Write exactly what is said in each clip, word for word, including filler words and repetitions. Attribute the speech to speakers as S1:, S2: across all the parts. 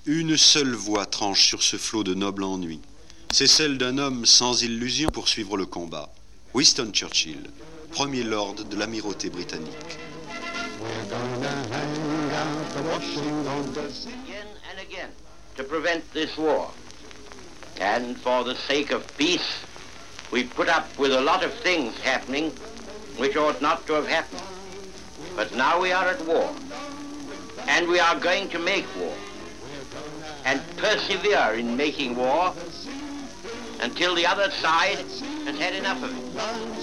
S1: Une seule voix tranche sur ce flot de noble ennui. C'est celle d'un homme sans illusion pour suivre le combat. Winston Churchill, premier lord de l'amirauté britannique.
S2: Again and again to prevent this war. And for the sake of peace, we put up with a lot of things happening which ought not to have happened. But now we are at war. And we are going to make war. And persevere in making war until the other side has had enough of it.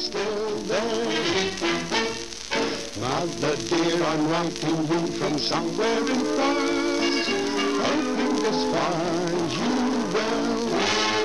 S3: Mother dear, I'm writing you from somewhere in France, hoping as far as you will.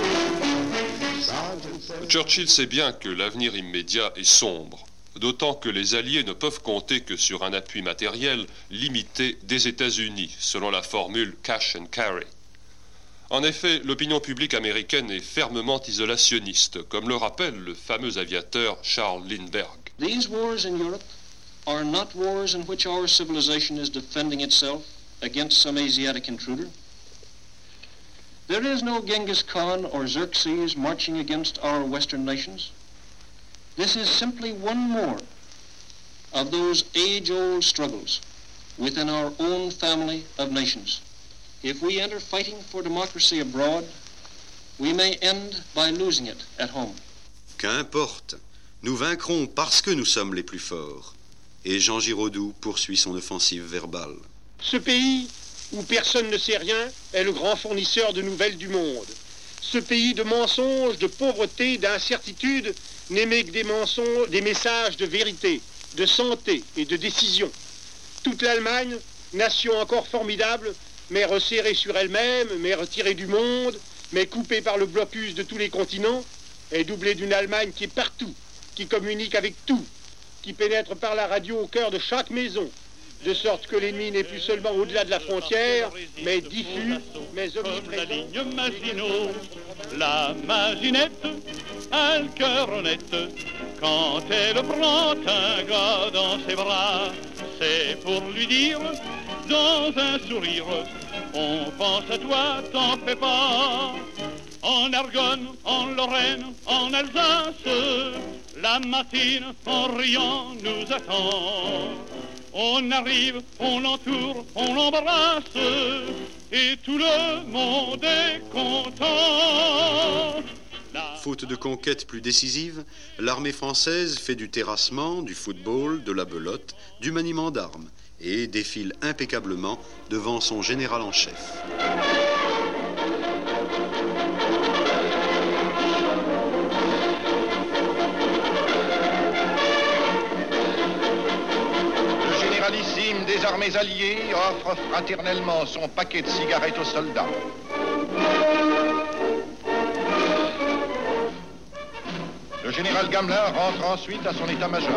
S4: Churchill sait bien que l'avenir immédiat est sombre, d'autant que les Alliés ne peuvent compter que sur un appui matériel limité des États-Unis, selon la formule cash and carry. En effet, l'opinion publique américaine est fermement isolationniste, comme le rappelle le fameux aviateur Charles Lindbergh.
S5: These wars in Europe are not wars in which our civilization is defending itself against some Asiatic intruder. There is no Genghis Khan or Xerxes marching against our Western nations. This is simply one more of those age-old struggles within our own family of nations. If we enter fighting for democracy abroad, we may end by losing it at home.
S1: Qu'importe, nous vaincrons parce que nous sommes les plus forts. Et Jean Giraudoux poursuit son offensive verbale.
S6: Ce pays où personne ne sait rien est le grand fournisseur de nouvelles du monde. Ce pays de mensonges, de pauvreté, d'incertitude n'émet que des mensonges, des messages de vérité, de santé et de décision. Toute l'Allemagne, nation encore formidable, mais resserrée sur elle-même, mais retirée du monde, mais coupée par le blocus de tous les continents, est doublée d'une Allemagne qui est partout, qui communique avec tout, qui pénètre par la radio au cœur de chaque maison, de sorte que l'ennemi n'est plus seulement au-delà de la frontière, mais diffus, mais omniprésent.
S7: La ligne Maginot, la Maginette a le cœur honnête. Quand elle prend un gars dans ses bras, c'est pour lui dire, dans un sourire, on pense à toi, t'en fais pas. En Argonne, en Lorraine, en Alsace, la matine en riant nous attend. On arrive, on l'entoure, on l'embrasse, et tout le monde est content.
S1: Faute de conquête plus décisive, l'armée française fait du terrassement, du football, de la belote, du maniement d'armes, et défile impeccablement devant son général en chef.
S8: Généralissime des armées alliées offre fraternellement son paquet de cigarettes aux soldats. Le général Gamelin rentre ensuite à son état-major.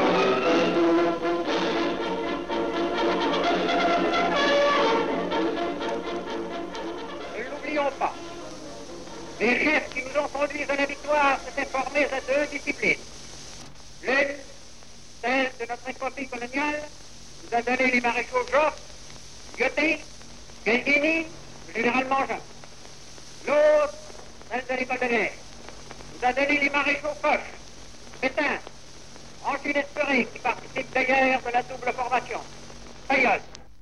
S9: Ne l'oublions pas. Les chefs qui nous ont conduits à la victoire s'étaient formés à deux disciplines. L'une, celle de notre écopie coloniale, nous a donné les maréchaux Joffre, Lyoté, Gallieni, le général Mangin. L'autre, celle de l'école de guerre, nous a donné les maréchaux Foch, Pétain, Anquin Esperé, qui participe d'ailleurs de la double formation, Fayolle.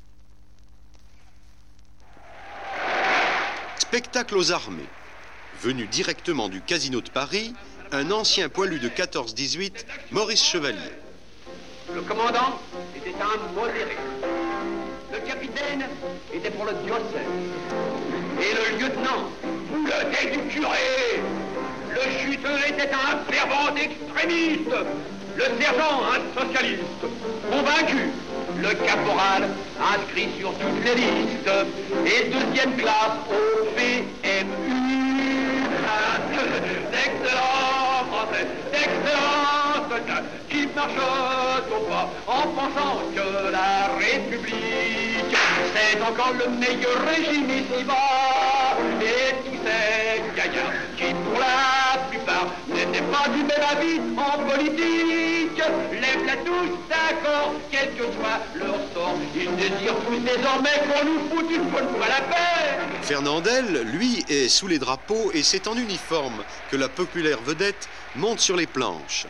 S1: Spectacle aux armées. Venu directement du Casino de Paris, un ancien poilu de quatorze dix-huit, Maurice Chevalier.
S10: Le commandant était un modéré. Le capitaine était pour le diocèse. Et le lieutenant, le nez du curé. Le chuteux était un fervent extrémiste. Le sergent, un socialiste. Convaincu, le caporal, inscrit sur toutes les listes. Et deuxième classe au P M U. D'excellents français, d'excellents soldats qui marchent au pas en pensant que la République, c'est encore le meilleur régime ici-bas. Et tous ces gaillards qui, pour la plupart, n'étaient pas du même avis en politique, lèvent la touche d'accord, quel que soit leur sort. Ils désirent tous désormais qu'on nous foute une bonne fois la paix.
S1: Fernandel, lui, est sous les drapeaux et c'est en uniforme que la populaire vedette monte sur les planches.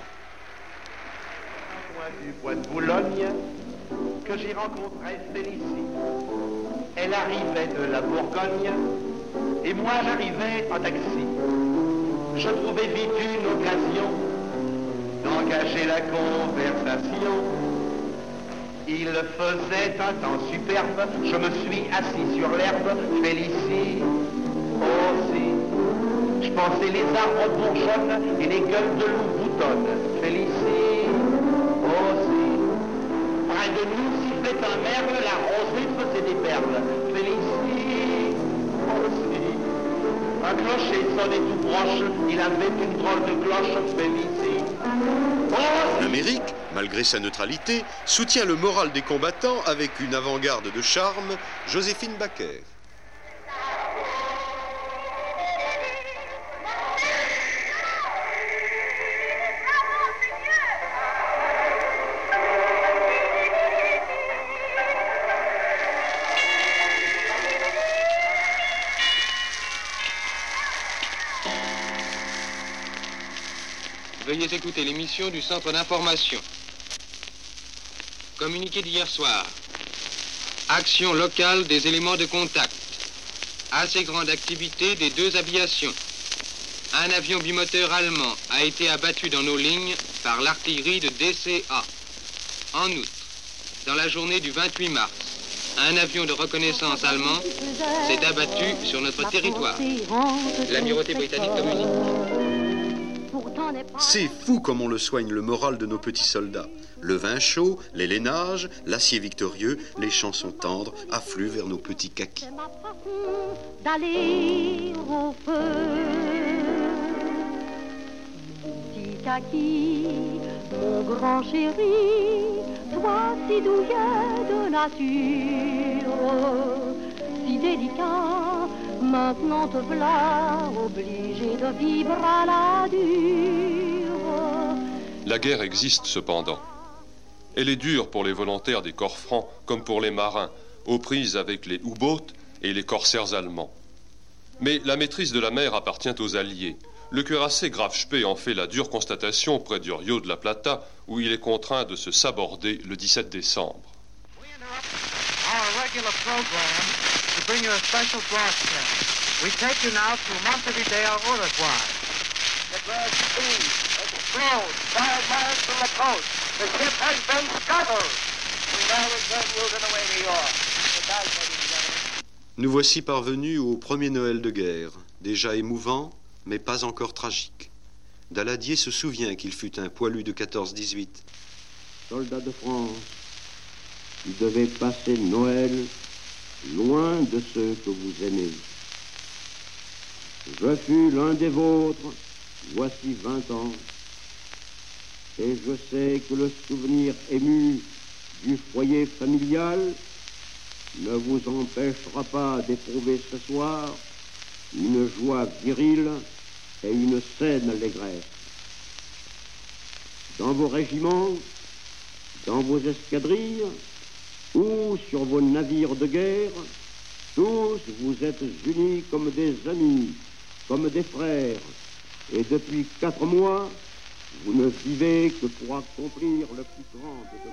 S11: Du bois de Boulogne, que j'y rencontrais Félicie. Elle arrivait de la Bourgogne, et moi j'arrivais en taxi. Je trouvais vite une occasion d'engager la conversation. Il faisait un temps superbe, je me suis assis sur l'herbe, Félicie aussi. Je pensais les arbres bourgeonnent et les gueules de loup boutonnent, Félicie aussi. Près de nous sifflait un merle, la rosée faisait des perles, Félicie aussi. Un clocher sonnait tout proche, il avait une drôle de cloche, Félicie aussi.
S1: L'Amérique, malgré sa neutralité, soutient le moral des combattants avec une avant-garde de charme, Joséphine Baker.
S12: Veuillez écouter l'émission du Centre d'information. Communiqué d'hier soir. Action locale des éléments de contact. Assez grande activité des deux aviations. Un avion bimoteur allemand a été abattu dans nos lignes par l'artillerie de D C A. En outre, dans la journée du vingt-huit mars, un avion de reconnaissance allemand s'est abattu sur notre territoire. L'amirauté britannique communique.
S1: C'est fou comme on le soigne le moral de nos petits soldats. Le vin chaud, les lainages, l'acier victorieux, les chansons tendres affluent vers nos petits kakis.
S13: D'aller au feu, petit kaki, mon grand chéri, toi si douillet de nature, si délicat. Maintenant te voilà obligé de vivre à la dure.
S4: La guerre existe cependant. Elle est dure pour les volontaires des corps francs comme pour les marins, aux prises avec les U-boats et les corsaires allemands. Mais la maîtrise de la mer appartient aux Alliés. Le cuirassé Graf Spee en fait la dure constatation près du Rio de la Plata, où il est contraint de se saborder le dix-sept décembre.
S14: To bring you a special broadcast. We take you now to Montevideo, Uruguay.
S9: The bird speed, explodes, five miles from the coast. The ship has been scuttled. We now return you to the way New York. Goodbye, ladies and gentlemen.
S1: Nous voici parvenus au premier Noël de guerre, déjà émouvant, mais pas encore tragique. Daladier se souvient qu'il fut un poilu de quatorze dix-huit.
S15: Soldats de France, vous devez passer Noël loin de ceux que vous aimez. Je fus l'un des vôtres, voici vingt ans, et je sais que le souvenir ému du foyer familial ne vous empêchera pas d'éprouver ce soir une joie virile et une saine allégresse. Dans vos régiments, dans vos escadrilles, ou sur vos navires de guerre, tous vous êtes unis comme des amis, comme des frères, et depuis quatre mois, vous ne vivez que pour accomplir le plus grand des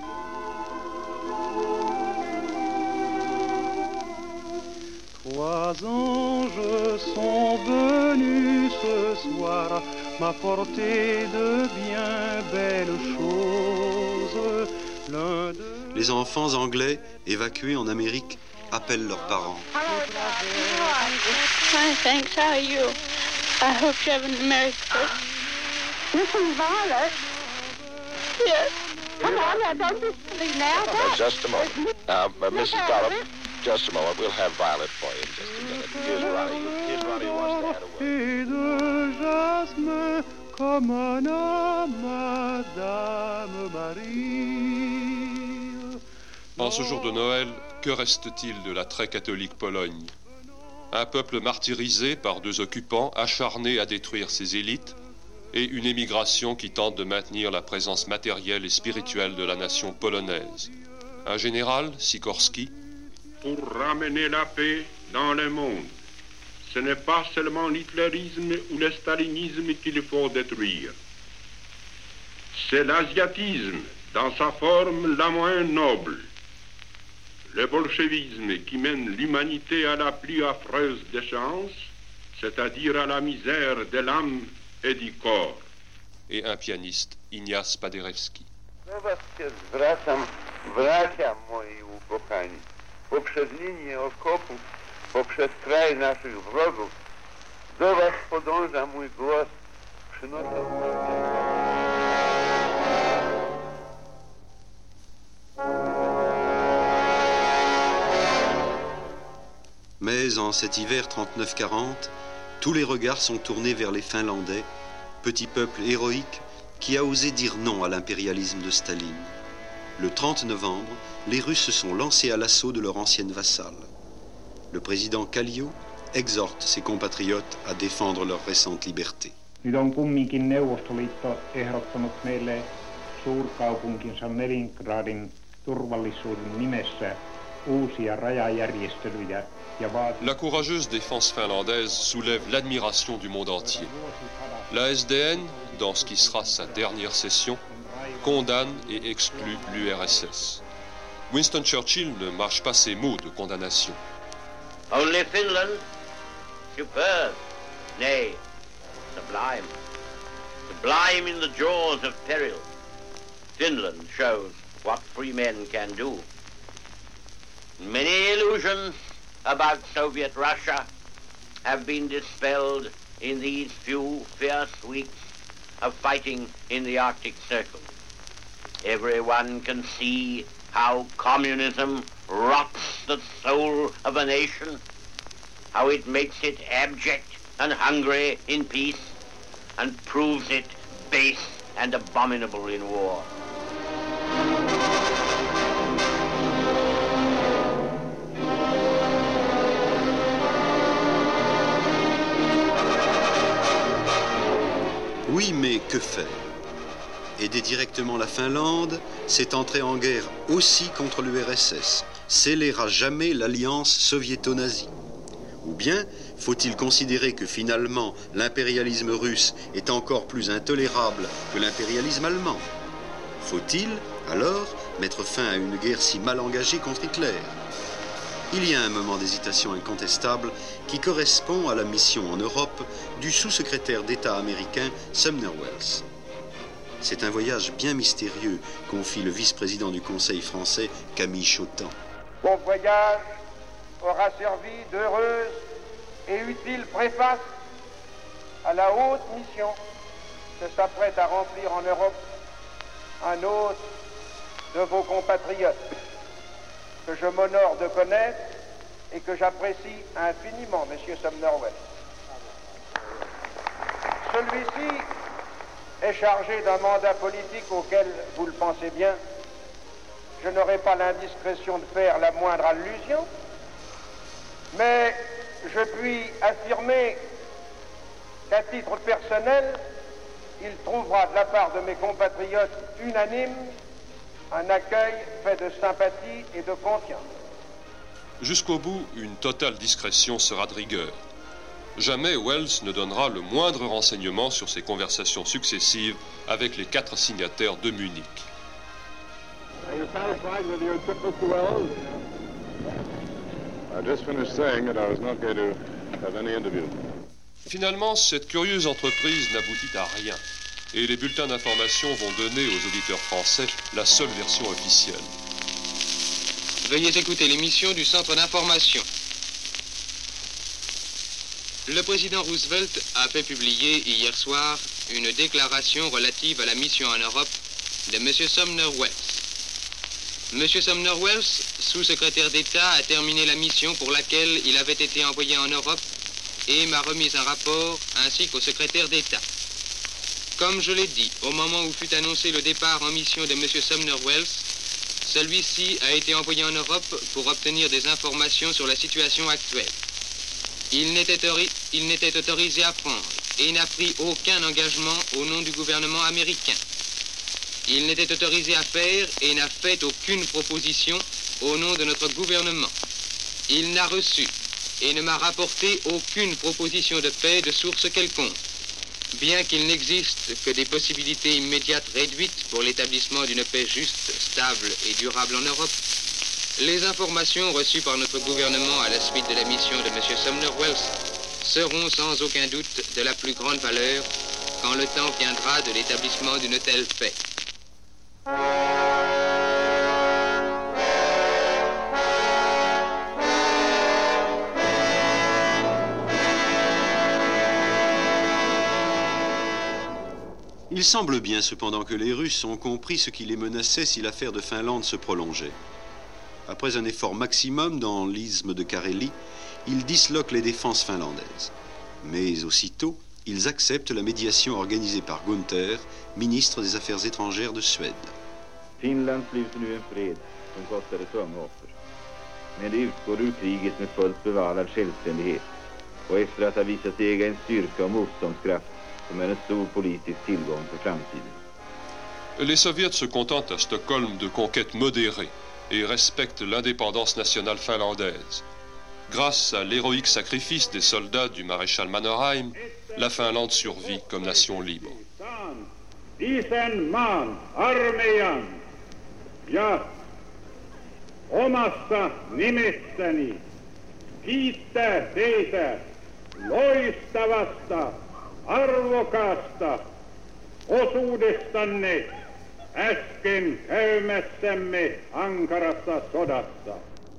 S15: devoirs.
S7: Trois anges sont venus ce soir m'apporter de bien belles choses. L'un de
S1: Les enfants anglais évacués en Amérique appellent leurs parents.
S16: Hi, thanks. How are you? I hope you have a Merry Christmas.
S13: This is Violet.
S16: Yes.
S13: Come on, now, don't be silly now.
S17: Uh, just a moment. Uh, uh, Missus Dollop, just a moment. We'll have Violet for you in just a minute. Here's Ronnie. Here's Ronnie who wants to add a word.
S7: Et de jasmin comme un homme, Madame Marie.
S4: En ce jour de Noël, que reste-t-il de la très catholique Pologne? Un peuple martyrisé par deux occupants acharnés à détruire ses élites et une émigration qui tente de maintenir la présence matérielle et spirituelle de la nation polonaise. Un général, Sikorski,
S18: pour ramener la paix dans le monde, ce n'est pas seulement l'hitlérisme ou le stalinisme qu'il faut détruire. C'est l'asiatisme dans sa forme la moins noble. Le bolchevisme qui mène l'humanité à la plus affreuse déchéance, c'est-à-dire à la misère de l'âme et du corps.
S4: Et un pianiste, Ignace Paderewski.
S19: Do was się zwracam, bracia moi ukochani, poprzez linię okopów, poprzez kraj naszych wrogów, do was podąża mój głos, przynosząc
S1: Mais en cet hiver trente-neuf quarante, tous les regards sont tournés vers les Finlandais, petit peuple héroïque qui a osé dire non à l'impérialisme de Staline. Le trente novembre, les Russes se sont lancés à l'assaut de leur ancienne vassale. Le président Kallio exhorte ses compatriotes à défendre leur récente liberté.
S20: Nyt on kumminkin Neuvostoliitto ehdottanut meille suurkaupunkinsa Leningradin turvallisuuden nimessä uusia rajajärjestelyjä.
S4: La courageuse défense finlandaise soulève l'admiration du monde entier. La S D N, dans ce qui sera sa dernière session, condamne et exclut l'U R S S. Winston Churchill ne mâche pas ses mots de condamnation.
S2: Only Finland, superb, nay, sublime, sublime in the jaws of peril. Finland shows what free men can do. Many illusions about Soviet Russia have been dispelled in these few fierce weeks of fighting in the Arctic Circle. Everyone can see how communism rots the soul of a nation, how it makes it abject and hungry in peace, and proves it base and abominable in war.
S1: Oui, mais que faire? Aider directement la Finlande, c'est entrer en guerre aussi contre l'U R S S, sceller à jamais l'alliance soviéto-nazie. Ou bien faut-il considérer que finalement l'impérialisme russe est encore plus intolérable que l'impérialisme allemand? Faut-il alors mettre fin à une guerre si mal engagée contre Hitler? Il y a un moment d'hésitation incontestable qui correspond à la mission en Europe du sous-secrétaire d'État américain Sumner Welles. C'est un voyage bien mystérieux confie le vice-président du Conseil français Camille Chautemps.
S9: Mon voyage aura servi d'heureuse et utile préface à la haute mission que s'apprête à remplir en Europe un autre de vos compatriotes, que je m'honore de connaître et que j'apprécie infiniment, Monsieur Sumner Welles. Celui-ci est chargé d'un mandat politique auquel, vous le pensez bien, je n'aurai pas l'indiscrétion de faire la moindre allusion, mais je puis affirmer qu'à titre personnel, il trouvera de la part de mes compatriotes unanimes un accueil fait de sympathie et de confiance.
S4: Jusqu'au bout, une totale discrétion sera de rigueur. Jamais Welles ne donnera le moindre renseignement sur ses conversations successives avec les quatre signataires de Munich.
S21: Are you satisfied with your trip, Mister Welles? I just finished saying that I was not going to have any interview.
S4: Finalement, cette curieuse entreprise n'aboutit à rien. Et les bulletins d'information vont donner aux auditeurs français la seule version officielle.
S12: Veuillez écouter l'émission du Centre d'information. Le président Roosevelt a fait publier hier soir une déclaration relative à la mission en Europe de M. Sumner Welles. M. Sumner Welles, sous-secrétaire d'État, a terminé la mission pour laquelle il avait été envoyé en Europe et m'a remis un rapport ainsi qu'au secrétaire d'État. Comme je l'ai dit, au moment où fut annoncé le départ en mission de M. Sumner Welles, celui-ci a été envoyé en Europe pour obtenir des informations sur la situation actuelle. Il n'était il n'était autorisé à prendre et n'a pris aucun engagement au nom du gouvernement américain. Il n'était autorisé à faire et n'a fait aucune proposition au nom de notre gouvernement. Il n'a reçu et ne m'a rapporté aucune proposition de paix de source quelconque. Bien qu'il n'existe que des possibilités immédiates réduites pour l'établissement d'une paix juste, stable et durable en Europe, les informations reçues par notre gouvernement à la suite de la mission de M. Sumner Welles seront sans aucun doute de la plus grande valeur quand le temps viendra de l'établissement d'une telle paix.
S1: Il semble bien cependant que les Russes ont compris ce qui les menaçait si l'affaire de Finlande se prolongeait. Après un effort maximum dans l'isthme de Carélie, ils disloquent les défenses finlandaises. Mais aussitôt, ils acceptent la médiation organisée par Gunther, ministre des Affaires étrangères de Suède.
S3: Finland sluter nu en fred som kostade tunga offer. Men det utgår ur kriget med fullt bevarad självständighet och efter att ha visat sig äga en styrka och motståndskraft som är en stor politisk tillgång för framtiden.
S4: Les soviets se contentent à Stockholm de conquêtes modérées et respectent l'indépendance nationale finlandaise. Grâce à l'héroïque sacrifice des soldats du maréchal Mannerheim, la Finlande survit comme nation libre.
S18: Isen maan armeijan ja omassa nimessäni kiittää teitä loistavasta, arvokasta osuudestanne äsken käymässämme ankarassa sodassa.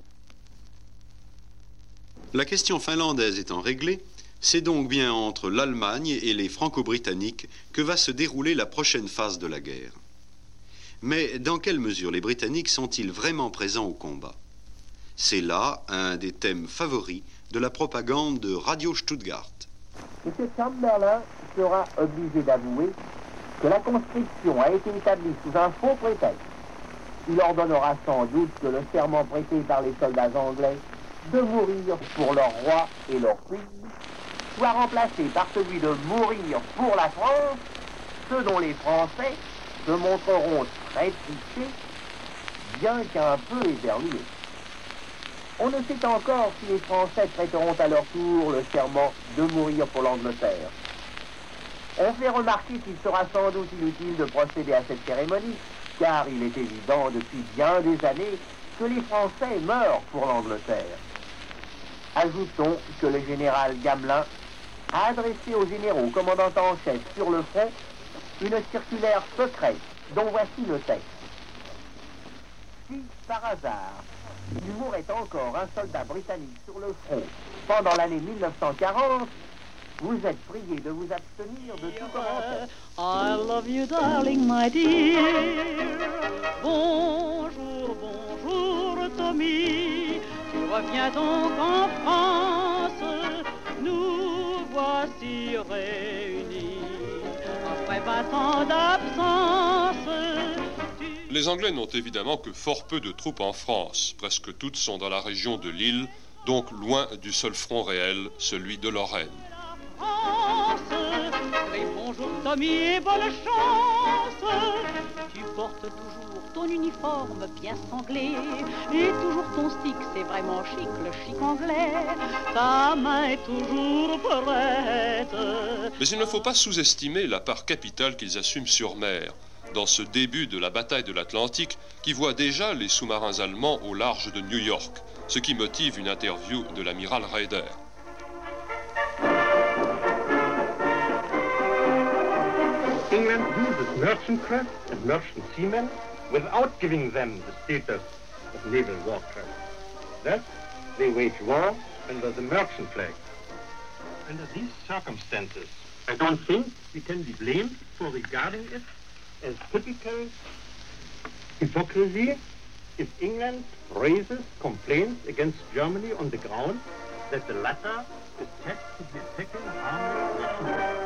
S1: La question finlandaise étant réglée, c'est donc bien entre l'Allemagne et les Franco-Britanniques que va se dérouler la prochaine phase de la guerre. Mais dans quelle mesure les Britanniques sont-ils vraiment présents au combat? C'est là un des thèmes favoris de la propagande de Radio Stuttgart.
S22: M. Chamberlain sera obligé d'avouer que la conscription a été établie sous un faux prétexte. Il ordonnera sans doute que le serment prêté par les soldats anglais de mourir pour leur roi et leur pays soit remplacé par celui de mourir pour la France, ce dont les Français se montreront très trichés, bien qu'un peu éberlués. On ne sait encore si les Français prêteront à leur tour le serment de mourir pour l'Angleterre. On fait remarquer qu'il sera sans doute inutile de procéder à cette cérémonie, car il est évident depuis bien des années que les Français meurent pour l'Angleterre. Ajoutons que le général Gamelin a adressé aux généraux commandant en chef sur le front une circulaire secrète dont voici le texte. Si, par hasard, il mourrait encore un soldat britannique sur le front pendant l'année mille neuf cent quarante, vous êtes prié de vous abstenir de tout commentaire.
S13: I love you, darling, my dear. Bonjour, bonjour, Tommy. Tu reviens donc en France. Nous voici réunis après vingt ans d'absence.
S4: Les Anglais n'ont évidemment que fort peu de troupes en France. Presque toutes sont dans la région de Lille, donc loin du seul front réel, celui de Lorraine.
S13: Et bonjour Tommy et bonne chance. Tu portes toujours ton uniforme bien sanglé et toujours ton stick, c'est vraiment chic, le chic anglais. Ta main est toujours prête.
S4: Mais il ne faut pas sous-estimer la part capitale qu'ils assument sur mer, dans ce début de la bataille de l'Atlantique qui voit déjà les sous-marins allemands au large de New York, ce qui motive une interview de l'amiral Raeder.
S11: England uses merchant craft and merchant seamen without giving them the status of naval warcraft. Thus, they wage war under the merchant flag. Under these circumstances, I don't think we can be blamed for regarding it as typical hypocrisy if England raises complaints against Germany on the ground that the latter is said to be attacking armed Russian.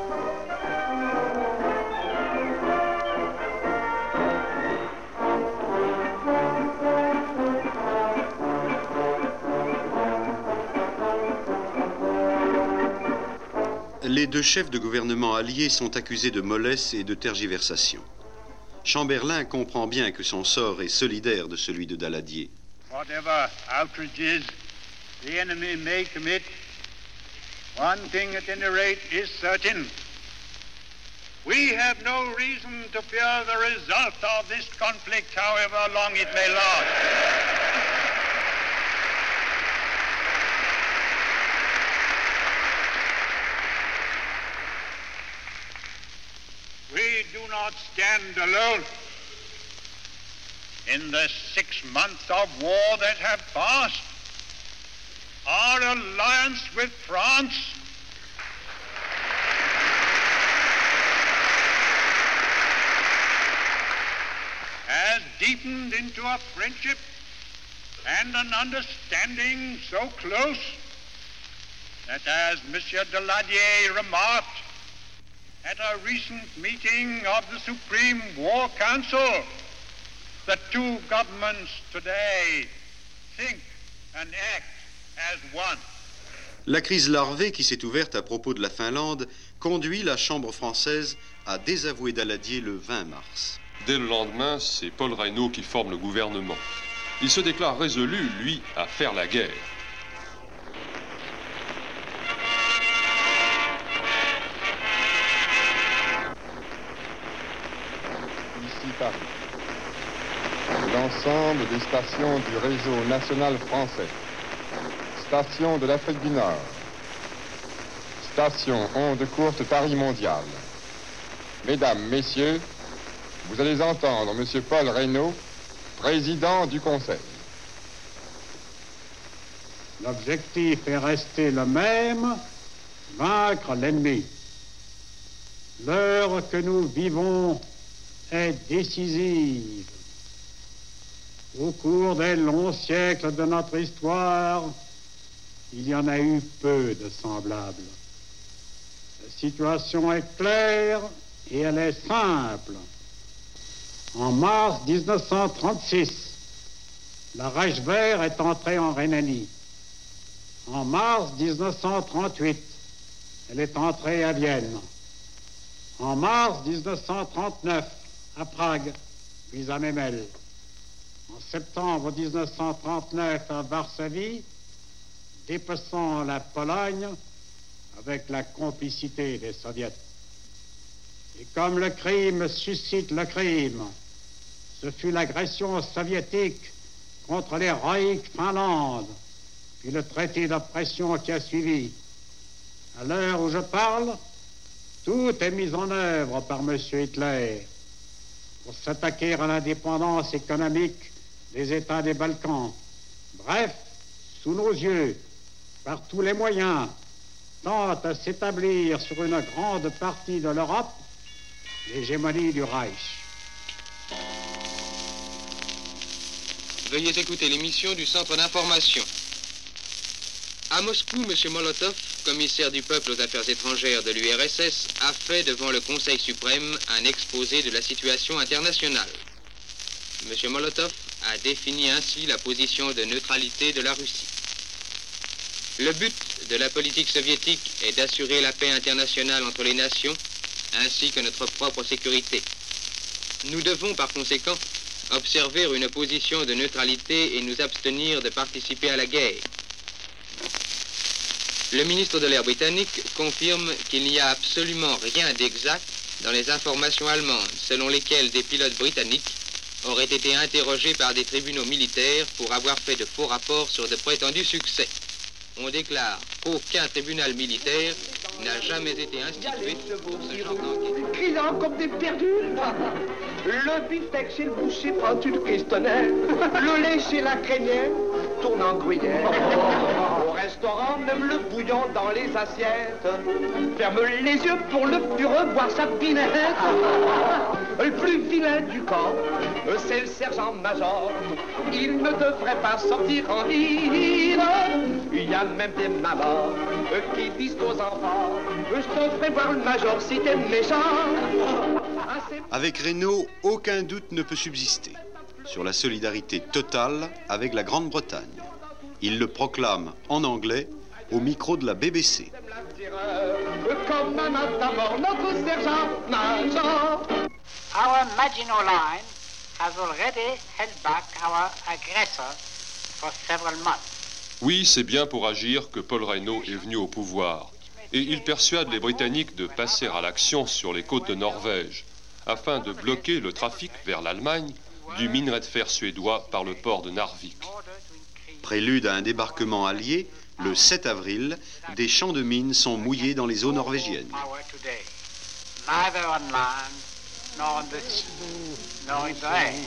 S1: Les deux chefs de gouvernement alliés sont accusés de mollesse et de tergiversation. Chamberlain comprend bien que son sort est solidaire de celui de Daladier.
S18: Whatever outrages
S7: the enemy may commit, one thing at any rate is certain. We have no reason to fear the result of this conflict, however long it may last. We do not stand alone. In the six months of war that have passed, our alliance with France has deepened into a friendship and an understanding so close that, as Monsieur Daladier remarked at a recent meeting of the Supreme War Council, the two governments today think and act as one.
S1: La crise larvée qui s'est ouverte à propos de la Finlande conduit la Chambre française à désavouer Daladier le vingt mars.
S4: Dès le lendemain, c'est Paul Reynaud qui forme le gouvernement. Il se déclare résolu, lui, à faire la guerre.
S5: Ici Paris. L'ensemble des stations du réseau national français. Station de l'Afrique du Nord. Station onde courte Paris mondial. Mesdames, Messieurs, vous allez entendre M. Paul Reynaud, président du Conseil.
S6: L'objectif est resté le même, vaincre l'ennemi. L'heure que nous vivons est décisive. Au cours des longs siècles de notre histoire, il y en a eu peu de semblables. La situation est claire et elle est simple. En mars mille neuf cent trente-six, la Reichswehr est entrée en Rhénanie. En mars mille neuf cent trente-huit, elle est entrée à Vienne. En mars mille neuf cent trente-neuf, à Prague, puis à Memel. En septembre mille neuf cent trente-neuf, à Varsovie, dépassant la Pologne avec la complicité des Soviets. Et comme le crime suscite le crime, ce fut l'agression soviétique contre l'héroïque Finlande, puis le traité d'oppression qui a suivi. À l'heure où je parle, tout est mis en œuvre par M. Hitler pour s'attaquer à l'indépendance économique des États des Balkans. Bref, sous nos yeux, par tous les moyens, tente à s'établir sur une grande partie de l'Europe l'hégémonie du Reich.
S12: Veuillez écouter l'émission du Centre d'information. À Moscou, M. Molotov, commissaire du peuple aux affaires étrangères de l'U R S S, a fait devant le Conseil suprême un exposé de la situation internationale. M. Molotov a défini ainsi la position de neutralité de la Russie. Le but de la politique soviétique est d'assurer la paix internationale entre les nations, ainsi que notre propre sécurité. Nous devons par conséquent observer une position de neutralité et nous abstenir de participer à la guerre. Le ministre de l'Air britannique confirme qu'il n'y a absolument rien d'exact dans les informations allemandes, selon lesquelles des pilotes britanniques auraient été interrogés par des tribunaux militaires pour avoir fait de faux rapports sur de prétendus succès. On déclare qu'aucun tribunal militaire n'a jamais été institué pour ce genre d'enquête.
S10: Criant comme des perdus. Le beefsteak chez le boucher prend une cuistonnaire. Le lait chez la crémière tourne en gruyère. Au restaurant, même le bouillon dans les assiettes. Ferme les yeux pour le plus boire sa pinette. Le plus vilain du camp, c'est le sergent-major. Il ne devrait pas sortir en ville. Il y a même des mamans qui disent aux enfants: je te ferai voir le major si t'es méchant.
S1: Avec Reynaud, aucun doute ne peut subsister sur la solidarité totale avec la Grande-Bretagne. Il le proclame en anglais au micro de la B B C.
S10: Comme un matamor, notre sergent-major.
S9: Our Maginot Line has already held back our aggressor for several months.
S4: Oui, c'est bien pour agir que Paul Reynaud est venu au pouvoir. Et il persuade les Britanniques de passer à l'action sur les côtes de Norvège, afin de bloquer le trafic vers l'Allemagne du minerai de fer suédois par le port de Narvik.
S1: Prélude à un débarquement allié, le sept avril, des champs de mines sont mouillés dans les eaux norvégiennes.
S9: Neither on land, nor in the sea, nor in the air.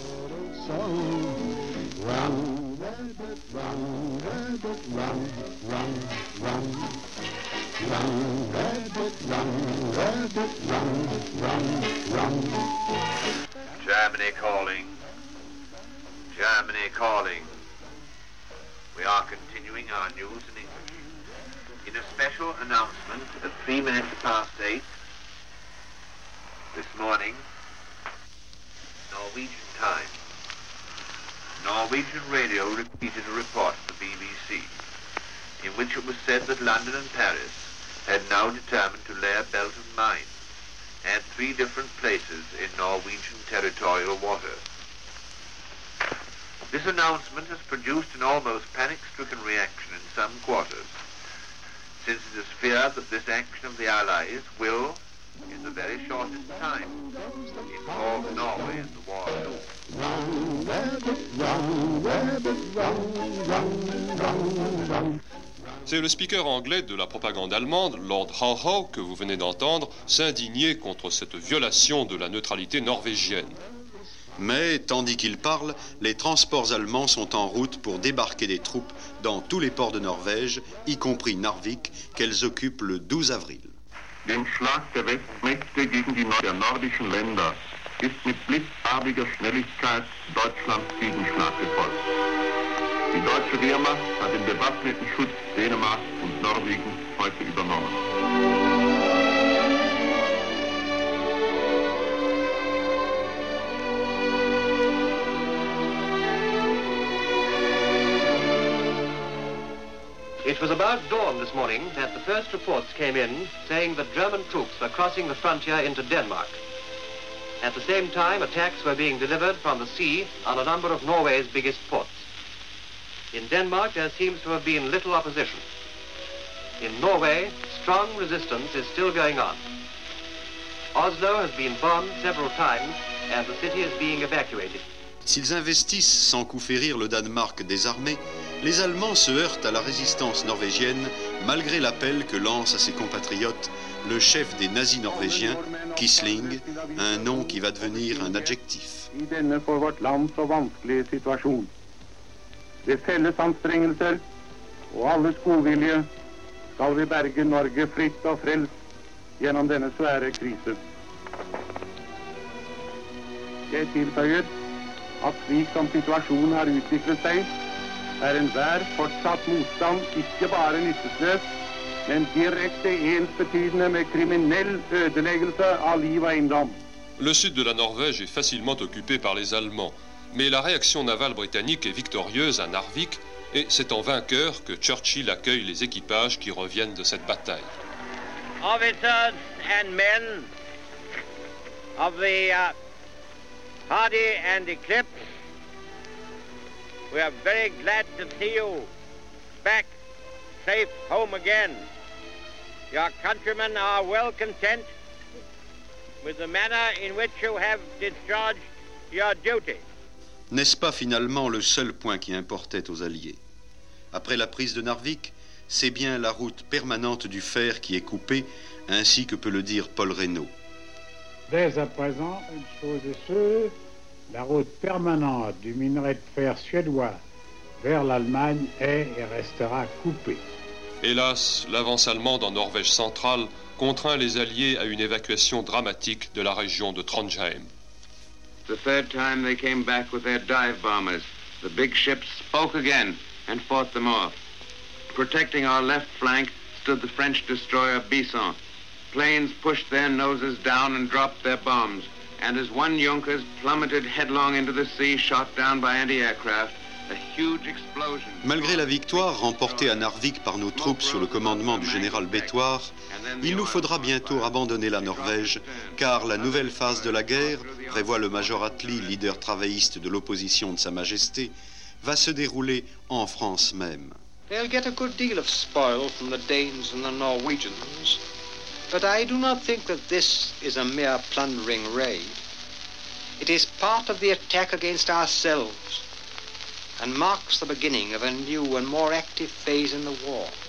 S19: Germany calling. Germany calling. We are continuing our news in English. In a special announcement at three minutes past eight this morning, Norwegian time, Norwegian radio repeated a report to the B B C in which it was said that London and Paris had now determined to lay a belt of mines at three different places in Norwegian territorial waters. This announcement has produced an almost panic-stricken reaction in some quarters, since it is feared that this action of the Allies will, in the very shortest time, involve Norway in the war too.
S4: C'est le speaker anglais de la propagande allemande, Lord Howe, que vous venez d'entendre, s'indigner contre cette violation de la neutralité norvégienne.
S1: Mais, tandis qu'il parle, les transports allemands sont en route pour débarquer des troupes dans tous les ports de Norvège, y compris Narvik, qu'elles occupent le douze avril.
S18: Dem Schlag der Westmächte gegen die der nordischen Länder ist mit blitzartiger Schnelligkeit Deutschlands Gegenschlag gefolgt. Die deutsche Wehrmacht hat den bewaffneten Schutz Dänemarks und Norwegens heute übernommen.
S8: It was about dawn this morning that the first reports came in saying that German troops were crossing the frontier into Denmark. At the same time, attacks were being delivered from the sea on a number of Norway's biggest ports. In Denmark, there seems to have been little opposition. In Norway, strong resistance is still going on. Oslo has been bombed several times and the city is being evacuated.
S1: S'ils investissent sans coup férir le Danemark désarmé, les Allemands se heurtent à la résistance norvégienne malgré l'appel que lance à ses compatriotes le chef des nazis norvégiens, Quisling, un nom qui va devenir un adjectif.
S21: I denne for vårt land så vanskelige situasjon. Ved fellesanstrengelser og alles godvilje skal vi berge Norge fritt og frelst gjennom denne svære krise. Jeg tilføyer at slik som situasjonen har utviklet seg, er enhver fortsatt motstand ikke bare nyttesløs, men direkte ensbetydende med kriminell ødeleggelse av liv og eiendom.
S4: Le sud de la Norvège est facilement occupé par les Allemands, mais la réaction navale britannique est victorieuse à Narvik et c'est en vainqueur que Churchill accueille les équipages qui reviennent de cette bataille.
S2: Officers and men of the uh, Hardy and Eclipse, we are very glad to see you back safe home again. Your countrymen are well content with the manner in which you have discharged your duty.
S1: N'est-ce pas finalement le seul point qui importait aux Alliés? Après la prise de Narvik, c'est bien la route permanente du fer qui est coupée, ainsi que peut le dire Paul Reynaud.
S6: Dès à présent, une chose est sûre, la route permanente du minerai de fer suédois vers l'Allemagne est et restera coupée.
S4: Hélas, l'avance allemande en Norvège centrale contraint les Alliés à une évacuation dramatique de la région de Trondheim.
S12: The third time they came back with their dive bombers, the big ships spoke again and fought them off. Protecting our left flank stood the French destroyer Bisson. Planes pushed their noses down and dropped their bombs, and as one Junkers plummeted headlong into the sea, shot down by anti-aircraft, a huge explosion.
S1: Malgré la victoire remportée à Narvik par nos troupes sous le commandement du général Bétoir, il nous faudra bientôt abandonner la Norvège, car la nouvelle phase de la guerre, prévoit le major Attlee, leader travailliste de l'opposition de Sa Majesté, va se dérouler en France même.
S14: They'll get a good deal of spoil from the Danes and the Norwegians, but I do not think that this is a mere plundering raid. It is part of the attack against ourselves and marks the beginning of a new and more active phase in the war.